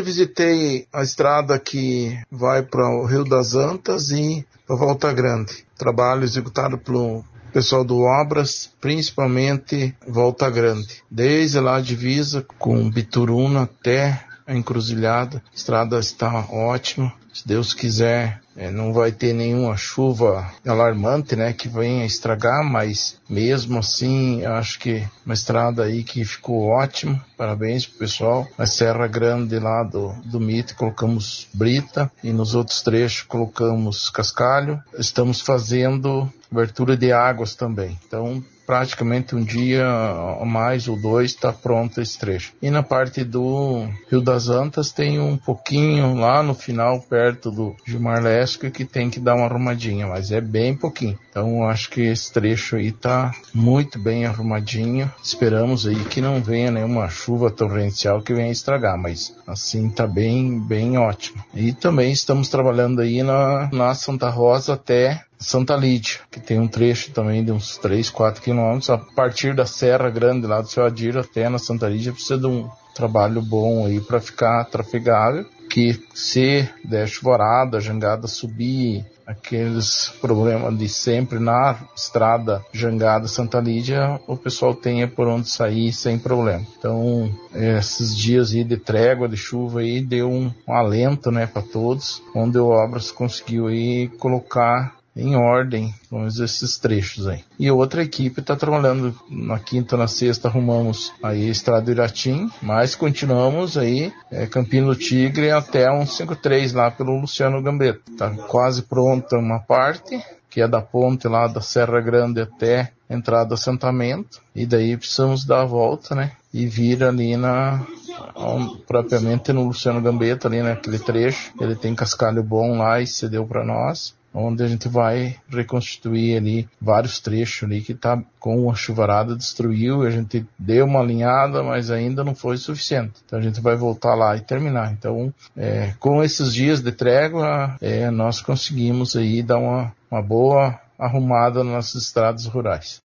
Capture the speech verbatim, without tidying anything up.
Visitei a estrada que vai para o Rio das Antas e para Volta Grande. Trabalho executado pelo pessoal do Obras, principalmente Volta Grande. Desde lá a divisa com Bituruna até a encruzilhada. A estrada está ótima. Se Deus quiser, é, não vai ter nenhuma chuva alarmante, né, que venha estragar, mas mesmo assim, eu acho que uma estrada aí que ficou ótima. Parabéns pro pessoal. Na Serra Grande lá do, do Mite colocamos brita e nos outros trechos colocamos cascalho. Estamos fazendo abertura de águas também. Então, praticamente um dia a mais ou dois está pronto esse trecho. E na parte do Rio das Antas tem um pouquinho lá no final, perto do Gilmar Lesca, que tem que dar uma arrumadinha, mas é bem pouquinho. Então acho que esse trecho aí tá muito bem arrumadinho. Esperamos aí que não venha nenhuma chuva torrencial que venha estragar, mas assim tá bem, bem ótimo. E também estamos trabalhando aí na, na Santa Rosa até Santa Lídia, que tem um trecho também de uns três, quatro quilômetros, a partir da Serra Grande lá do Seu Adir até na Santa Lídia, precisa de um trabalho bom aí para ficar trafegável, que se der chuvarada, a jangada subir, aqueles problemas de sempre na estrada Jangada Santa Lídia, o pessoal tenha por onde sair sem problema. Então, esses dias aí de trégua, de chuva aí, deu um, um alento, né, para todos, onde o Obras conseguiu aí colocar em ordem, vamos dizer, esses trechos aí. E outra equipe está trabalhando na quinta, na sexta, arrumamos aí a Estrada do Iratim, mas continuamos aí, é, Campina do Tigre até um cinco três lá pelo Luciano Gambetta. Tá quase pronta uma parte, que é da ponte lá da Serra Grande até a entrada do assentamento, e daí precisamos dar a volta, né, e vir ali na... propriamente no Luciano Gambetta, ali naquele trecho. Ele tem cascalho bom lá e cedeu para nós, onde a gente vai reconstituir ali vários trechos ali que tá com a chuvarada destruiu, e a gente deu uma alinhada, mas ainda não foi suficiente. Então a gente vai voltar lá e terminar. Então, é, com esses dias de trégua, é, nós conseguimos aí dar uma, uma boa arrumada nas estradas rurais.